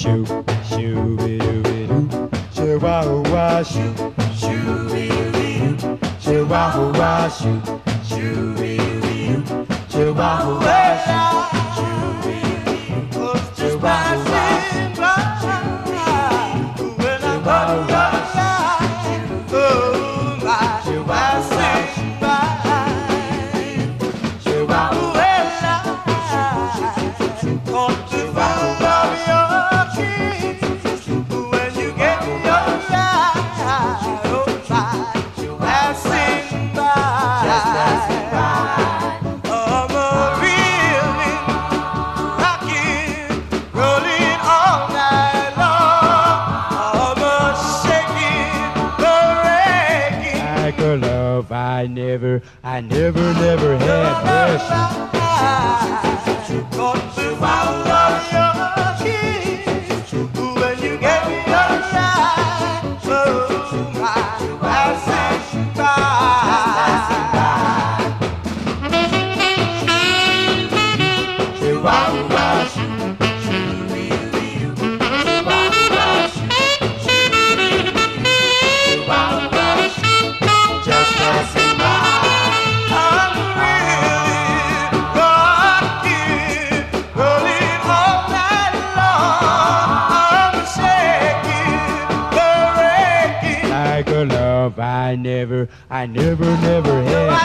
shoo, shoo, be doo, shoo, wah, wah, shoo, shoo, be doo, shoo, wah, wah, shoo, shoo, be doo, shoo, wah, wah, shoo, be doo, shoo, wah, wah, when I walk your side, oh my, shoo, passing by, shoo, wah, wah. I never had mercy. When you get me outside, oh my, passing I never had.